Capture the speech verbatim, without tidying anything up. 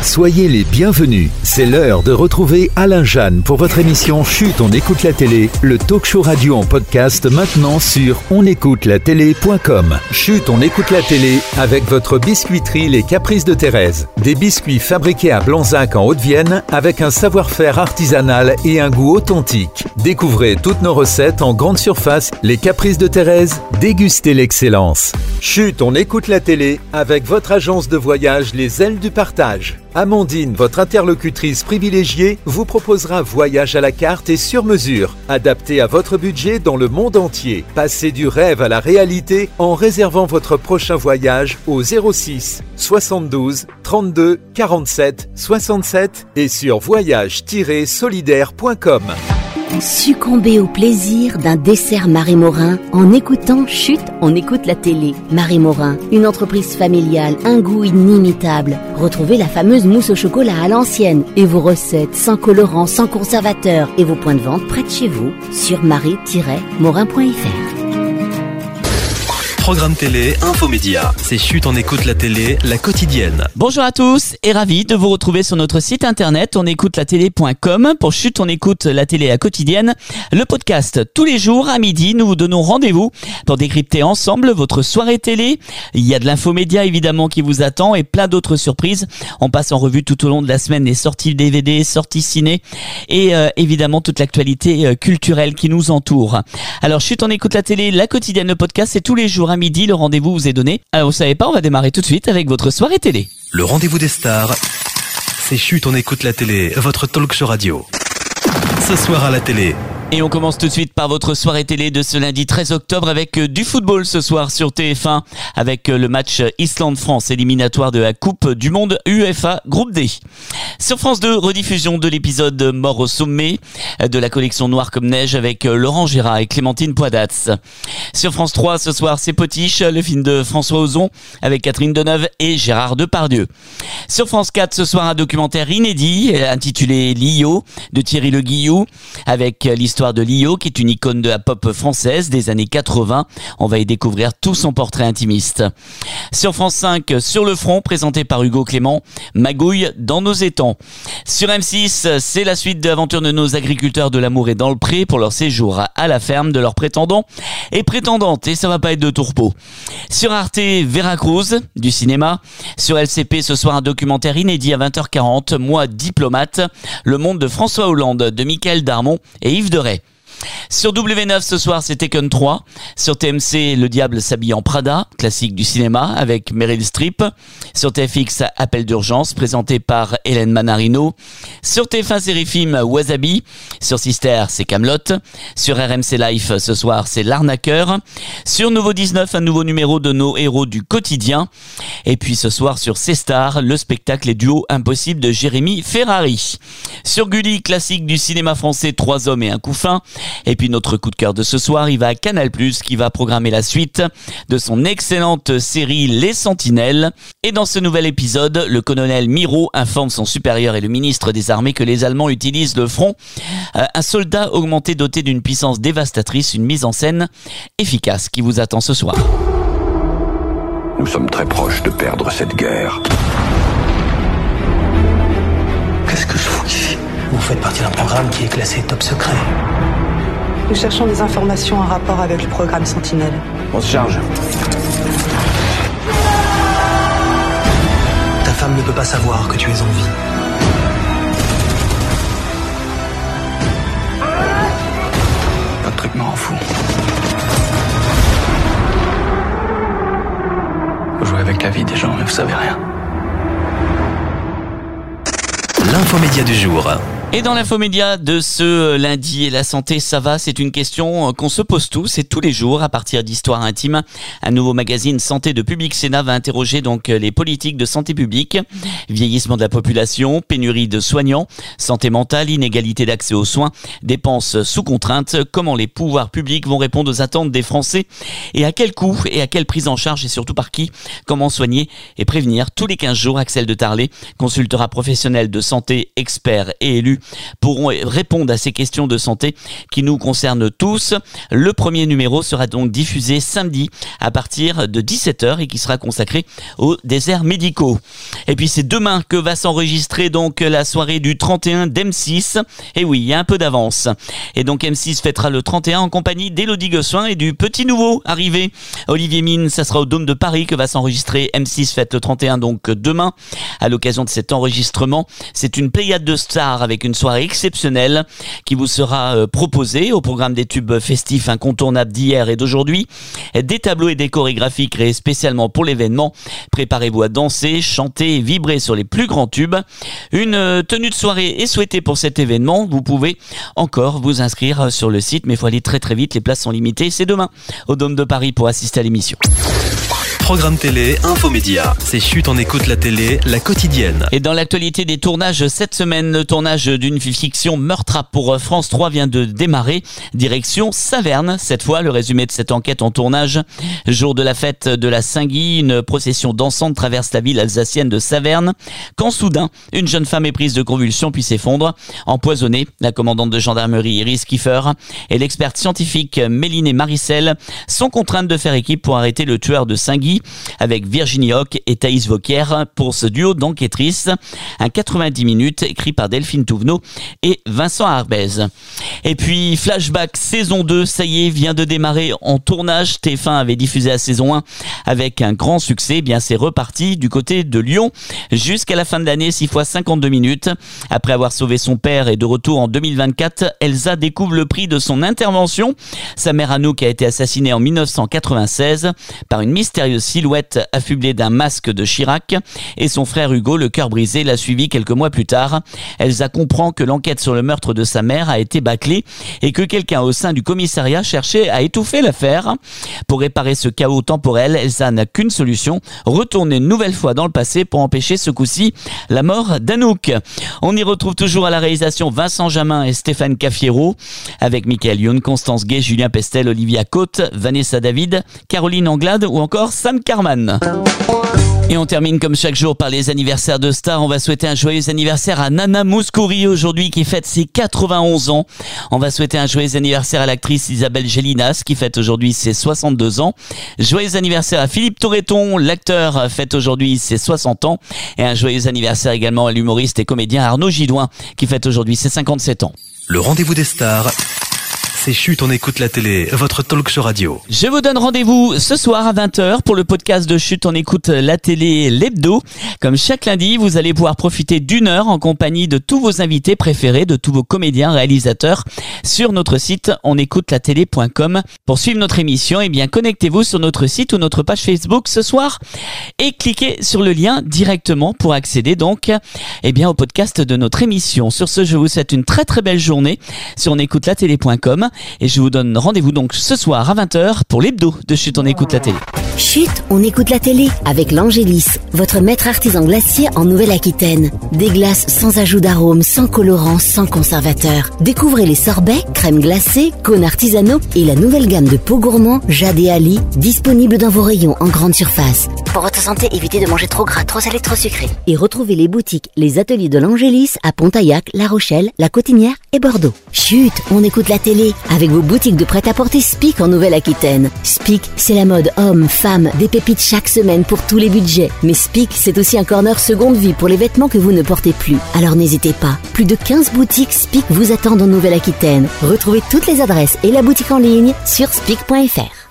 Soyez les bienvenus. C'est l'heure de retrouver Alain Jeanne pour votre émission Chut, on écoute la télé, le talk show radio en podcast maintenant sur on écoute la télé point com. Chut, on écoute la télé avec votre biscuiterie Les Caprices de Thérèse. Des biscuits fabriqués à Blanzac en Haute-Vienne avec un savoir-faire artisanal et un goût authentique. Découvrez toutes nos recettes en grande surface. Les Caprices de Thérèse, dégustez l'excellence. Chut, on écoute la télé avec votre agence de voyage Les Ailes du Partage. Amandine, votre interlocutrice privilégiée, vous proposera voyage à la carte et sur mesure, adapté à votre budget dans le monde entier. Passez du rêve à la réalité en réservant votre prochain voyage au zéro six soixante-douze trente-deux quarante-sept soixante-sept et sur voyage tiret solidaire point com. Succombez au plaisir d'un dessert Marie Morin en écoutant Chut, on écoute la télé. Marie Morin, une entreprise familiale, un goût inimitable. Retrouvez la fameuse mousse au chocolat à l'ancienne et vos recettes sans colorant, sans conservateur et vos points de vente près de chez vous sur marie tiret morin point f r. Programme télé, infomédia. C'est Chut, on écoute la télé, la quotidienne. Bonjour à tous et ravi de vous retrouver sur notre site internet on écoute la télé point com pour Chut, on écoute la télé, la quotidienne. Le podcast, tous les jours à midi, nous vous donnons rendez-vous pour décrypter ensemble votre soirée télé. Il y a de l'infomédia évidemment qui vous attend et plein d'autres surprises. On passe en revue tout au long de la semaine les sorties D V D, sorties ciné et euh, évidemment toute l'actualité euh, culturelle qui nous entoure. Alors Chut, on écoute la télé, la quotidienne, le podcast, c'est tous les jours à midi, le rendez-vous vous est donné. Alors vous savez pas, on va démarrer tout de suite avec votre soirée télé. Le rendez-vous des stars, c'est Chut, on écoute la télé, votre talk show radio. Ce soir à la télé. Et on commence tout de suite par votre soirée télé de ce lundi treize octobre avec du football ce soir sur T F un avec le match Islande-France éliminatoire de la Coupe du Monde UEFA Groupe D. Sur France deux, rediffusion de l'épisode Mort au sommet de la collection Noir comme neige avec Laurent Gérard et Clémentine Poidatz. Sur France trois, ce soir, c'est Potiche, le film de François Ozon avec Catherine Deneuve et Gérard Depardieu. Sur France quatre, ce soir, un documentaire inédit intitulé Lio de Thierry Le Guillou avec l'histoire de Lio qui est une icône de la pop française des années quatre-vingts. On va y découvrir tout son portrait intimiste. Sur France cinq, Sur le front, présenté par Hugo Clément, Magouille dans nos étangs. Sur M six, c'est la suite de l'aventure de nos agriculteurs de l'amour et dans le pré pour leur séjour à la ferme de leurs prétendants et prétendantes, et ça va pas être de tourpeau. Sur Arte, Veracruz, du cinéma. Sur L C P, ce soir, un documentaire inédit à vingt heures quarante, Moi diplomate, le monde de François Hollande, de Michael Darmon et Yves Deray. Sur W neuf ce soir, c'est Taken trois. Sur T M C, Le diable s'habille en Prada, classique du cinéma avec Meryl Streep. Sur T F X, Appel d'urgence, présenté par Hélène Manarino. Sur T F un Série Film, Wasabi. Sur Sister, c'est Kaamelott. Sur R M C Life, ce soir, c'est L'Arnaqueur. Sur Nouveau dix-neuf, un nouveau numéro de nos héros du quotidien. Et puis ce soir, sur C-Star, le spectacle et duo impossible de Jérémy Ferrari. Sur Gulli, classique du cinéma français, Trois hommes et un couffin. Et puis notre coup de cœur de ce soir, il va à Canal plus, qui va programmer la suite de son excellente série Les Sentinelles. Et dans ce nouvel épisode, le colonel Miro informe son supérieur et le ministre des Armées que les Allemands utilisent le front. Euh, un soldat augmenté doté d'une puissance dévastatrice, une mise en scène efficace qui vous attend ce soir. Nous sommes très proches de perdre cette guerre. Qu'est-ce que je fous ici ? Vous faites partie d'un programme qui est classé top secret. Nous cherchons des informations en rapport avec le programme Sentinelle. On se charge. Ta femme ne peut pas savoir que tu es en vie. Votre truc me rend fou. Vous jouez avec la vie des gens, mais vous savez rien. L'infomédia du jour. Et dans l'infomédia de ce lundi, la santé, ça va? C'est une question qu'on se pose tous et tous les jours à partir d'Histoire intime. Un nouveau magazine Santé de Public Sénat va interroger donc les politiques de santé publique. Vieillissement de la population, pénurie de soignants, santé mentale, inégalité d'accès aux soins, dépenses sous contrainte. Comment les pouvoirs publics vont répondre aux attentes des Français et à quel coût et à quelle prise en charge et surtout par qui? Comment soigner et prévenir? Tous les quinze jours, Axel de Tarlet, consultera professionnel de santé, expert et élu pourront répondre à ces questions de santé qui nous concernent tous. Le premier numéro sera donc diffusé samedi à partir de dix-sept heures et qui sera consacré aux déserts médicaux. Et puis c'est demain que va s'enregistrer donc la soirée du trente et un d'M six. Et oui, il y a un peu d'avance. Et donc M six fêtera le trente et un en compagnie d'Élodie Gossuin et du petit nouveau arrivé, Olivier Mine. Ça sera au Dôme de Paris que va s'enregistrer M six fête le trente et un, donc demain. À l'occasion de cet enregistrement, c'est une pléiade de stars avec une soirée exceptionnelle qui vous sera euh, proposée au programme des tubes festifs incontournables d'hier et d'aujourd'hui. Des tableaux et des chorégraphies créés spécialement pour l'événement. Préparez-vous à danser, chanter et vibrer sur les plus grands tubes. Une euh, tenue de soirée est souhaitée pour cet événement. Vous pouvez encore vous inscrire sur le site, mais il faut aller très très vite, les places sont limitées. C'est demain au Dôme de Paris pour assister à l'émission. Programme télé, infomédia. C'est Chut, on écoute la télé, la quotidienne. Et dans l'actualité des tournages cette semaine, le tournage d'une fiction Meurtre pour France trois vient de démarrer. Direction Saverne. Cette fois, le résumé de cette enquête en tournage. Jour de la fête de la Saint-Guy, une procession dansante traverse la ville alsacienne de Saverne. Quand soudain, une jeune femme est prise de convulsions puis s'effondre. Empoisonnée, la commandante de gendarmerie Iris Kiefer et l'experte scientifique Mélinée Maricel sont contraintes de faire équipe pour arrêter le tueur de Saint-Guy, avec Virginie Hoc et Thaïs Vauquier pour ce duo d'enquêtrices. Un quatre-vingt-dix minutes écrit par Delphine Touvenot et Vincent Arbez. Et puis Flashback saison deux, ça y est, vient de démarrer en tournage. T F un avait diffusé la saison un avec un grand succès. Eh bien, c'est reparti du côté de Lyon jusqu'à la fin de l'année, six fois cinquante-deux minutes. Après avoir sauvé son père et de retour en deux mille vingt-quatre, Elsa découvre le prix de son intervention. Sa mère Anouk a été assassinée en mille neuf cent quatre-vingt-seize par une mystérieuse silhouette affublée d'un masque de Chirac, et son frère Hugo, le cœur brisé, l'a suivi quelques mois plus tard. Elsa comprend que l'enquête sur le meurtre de sa mère a été bâclée et que quelqu'un au sein du commissariat cherchait à étouffer l'affaire. Pour réparer ce chaos temporel, Elsa n'a qu'une solution: retourner une nouvelle fois dans le passé pour empêcher ce coup-ci la mort d'Anouk. On y retrouve toujours à la réalisation Vincent Jamin et Stéphane Caffiero, avec Michael Youn, Constance Gay, Julien Pestel, Olivia Cotte, Vanessa David, Caroline Anglade ou encore Sam Carman. Et on termine comme chaque jour par les anniversaires de stars. On va souhaiter un joyeux anniversaire à Nana Mouskouri aujourd'hui qui fête ses quatre-vingt-onze ans. On va souhaiter un joyeux anniversaire à l'actrice Isabelle Gélinas qui fête aujourd'hui ses soixante-deux ans. Joyeux anniversaire à Philippe Torreton, l'acteur, fête aujourd'hui ses soixante ans. Et un joyeux anniversaire également à l'humoriste et comédien Arnaud Gidouin qui fête aujourd'hui ses cinquante-sept ans. Le rendez-vous des stars. C'est Chut, on écoute la télé, votre talk show radio. Je vous donne rendez-vous ce soir à vingt heures pour le podcast de Chut, on écoute la télé, l'hebdo. Comme chaque lundi, vous allez pouvoir profiter d'une heure en compagnie de tous vos invités préférés, de tous vos comédiens, réalisateurs, sur notre site on écoute la télé point com. Pour suivre notre émission, eh bien, connectez-vous sur notre site ou notre page Facebook ce soir et cliquez sur le lien directement pour accéder donc, eh bien, au podcast de notre émission. Sur ce, je vous souhaite une très très belle journée sur on écoute la télé point com. Et je vous donne rendez-vous donc ce soir à vingt heures pour l'hebdo de Chut, on écoute la télé. Chut, on écoute la télé avec l'Angélis, votre maître artisan glacier en Nouvelle-Aquitaine. Des glaces sans ajout d'arôme, sans colorant, sans conservateur. Découvrez les sorbets, crèmes glacées, cônes artisanaux et la nouvelle gamme de pots gourmands Jade et Ali, disponible dans vos rayons en grande surface. Pour votre santé, évitez de manger trop gras, trop salé, trop sucré. Et retrouvez les boutiques, les ateliers de l'Angélis à Pontaillac, La Rochelle, La Cotinière et Bordeaux. Chut, on écoute la télé avec vos boutiques de prêt-à-porter Spic en Nouvelle-Aquitaine. Spic, c'est la mode homme, femme, des pépites chaque semaine pour tous les budgets. Mais Spic, c'est aussi un corner seconde vie pour les vêtements que vous ne portez plus. Alors n'hésitez pas, plus de quinze boutiques Spic vous attendent en Nouvelle-Aquitaine. Retrouvez toutes les adresses et la boutique en ligne sur spic point f r.